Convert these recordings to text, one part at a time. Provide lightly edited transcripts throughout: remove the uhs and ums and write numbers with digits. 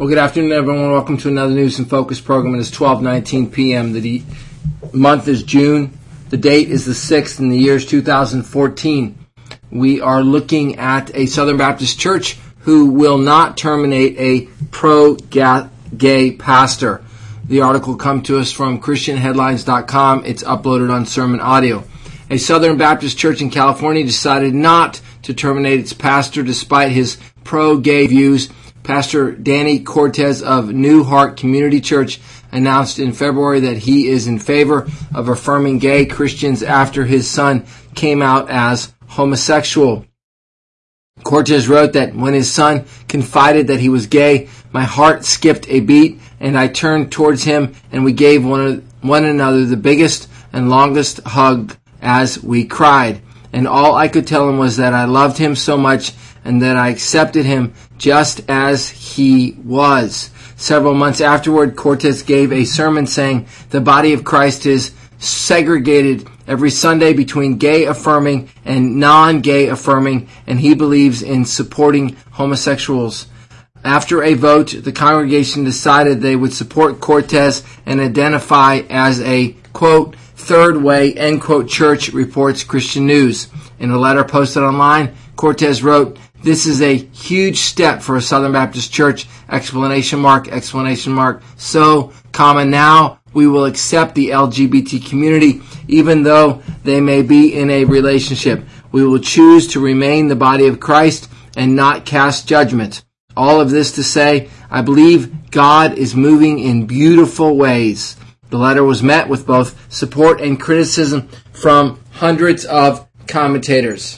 Well, good afternoon, everyone. Welcome to another News and Focus program. It is 12:19 p.m. The month is June. The date is the 6th, and the year is 2014. We are looking at a Southern Baptist church who will not terminate a pro-gay pastor. The article comes to us from ChristianHeadlines.com. It's uploaded on Sermon Audio. A Southern Baptist church in California decided not to terminate its pastor despite his pro-gay views. Pastor Danny Cortez of New Heart Community Church announced in February that he is in favor of affirming gay Christians after his son came out as homosexual. Cortez wrote that when his son confided that he was gay, my heart skipped a beat and I turned towards him and we gave one another the biggest and longest hug as we cried. And all I could tell him was that I loved him so much and that I accepted him just as he was. Several months afterward, Cortez gave a sermon saying the body of Christ is segregated every Sunday between gay affirming and non-gay affirming, and he believes in supporting homosexuals. After a vote, the congregation decided they would support Cortez and identify as a, quote, third way, end quote, church, reports Christian News. In a letter posted online, Cortez wrote, "This is a huge step for a Southern Baptist church, exclamation mark, exclamation mark. So, now we will accept the LGBT community, even though they may be in a relationship. We will choose to remain the body of Christ and not cast judgment. All of this to say, I believe God is moving in beautiful ways." The letter was met with both support and criticism from hundreds of commentators.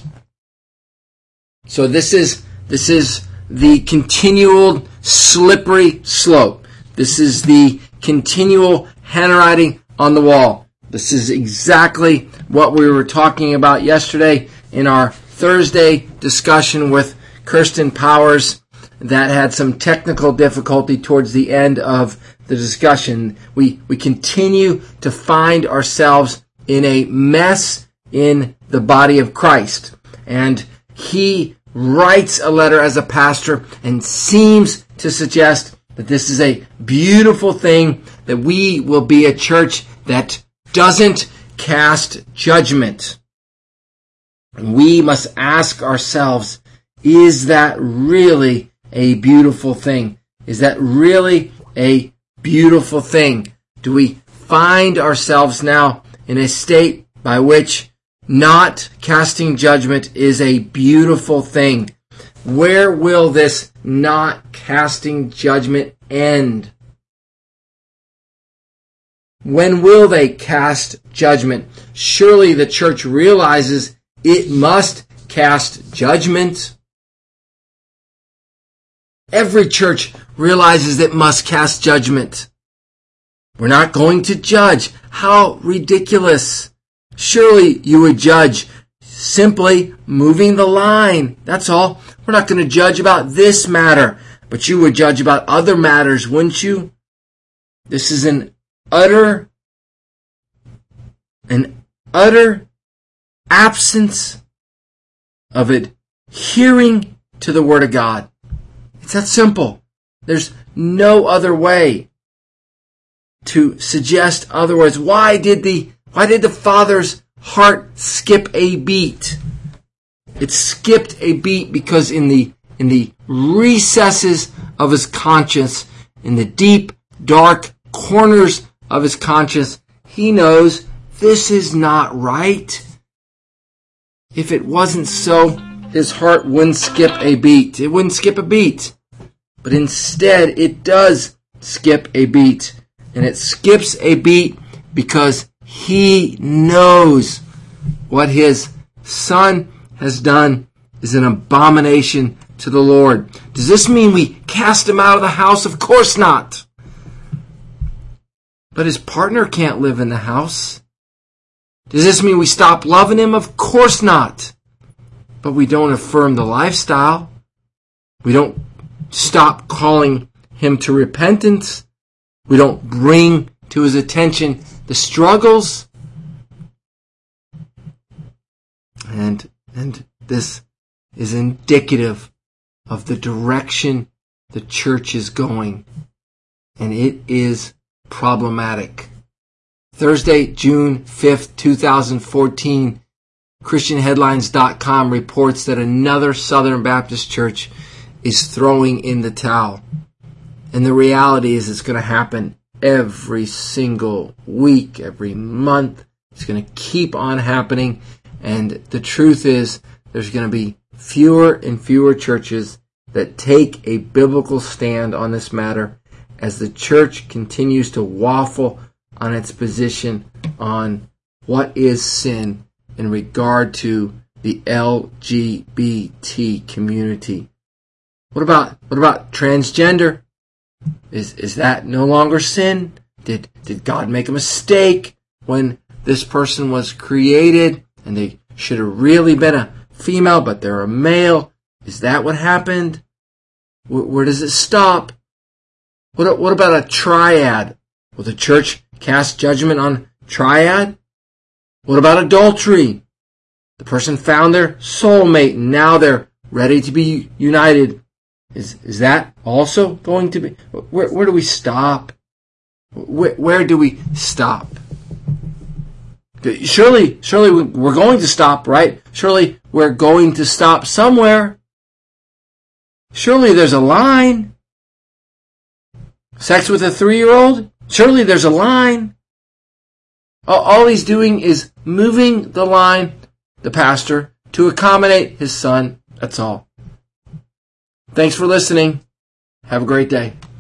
So this is the continual slippery slope. This is the continual handwriting on the wall. This is exactly what we were talking about yesterday in our Thursday discussion with Kirsten Powers that had some technical difficulty towards the end of the discussion. We continue to find ourselves in a mess in the body of Christ. And he writes a letter as a pastor and seems to suggest that this is a beautiful thing, that we will be a church that doesn't cast judgment. We must ask ourselves, is that really a beautiful thing? Is that really a beautiful thing? Do we find ourselves now in a state by which not casting judgment is a beautiful thing? Where will this not casting judgment end? When will they cast judgment? Surely the church realizes it must cast judgment. Every church realizes it must cast judgment. We're not going to judge. How ridiculous. Surely you would judge simply moving the line. That's all. We're not going to judge about this matter, but you would judge about other matters, wouldn't you? This is an utter absence of adhering to the Word of God. It's that simple. There's no other way to suggest otherwise. Why did the Father's heart skip a beat? It skipped a beat because in the recesses of his conscience, in the deep, dark corners of his conscience, he knows this is not right. If it wasn't so, his heart wouldn't skip a beat. It wouldn't skip a beat. But instead, it does skip a beat. And it skips a beat because he knows what his son has done is an abomination to the Lord. Does this mean we cast him out of the house? Of course not. But his partner can't live in the house. Does this mean we stop loving him? Of course not. But we don't affirm the lifestyle. We don't stop calling him to repentance. We don't bring to his attention the struggles. And this is indicative of the direction the church is going, and it is problematic. Thursday, June 5th, 2014, ChristianHeadlines.com reports that another Southern Baptist church is throwing in the towel. And the reality is it's going to happen every single week, every month. It's going to keep on happening. And the truth is there's going to be fewer and fewer churches that take a biblical stand on this matter as the church continues to waffle on its position on what is sin in regard to the LGBT community. What about transgender? Is that no longer sin? Did God make a mistake when this person was created and they should have really been a female but they're a male? Is that what happened? Where does it stop? What about a triad? Will the church cast judgment on triad? What about adultery? The person found their soulmate and now they're ready to be united. Is that also going to be? Where do we stop? Where do we stop? Surely we're going to stop, right? Surely we're going to stop somewhere. Surely there's a line. Sex with a 3-year-old? Surely there's a line. All he's doing is moving the line, the pastor, to accommodate his son. That's all. Thanks for listening. Have a great day.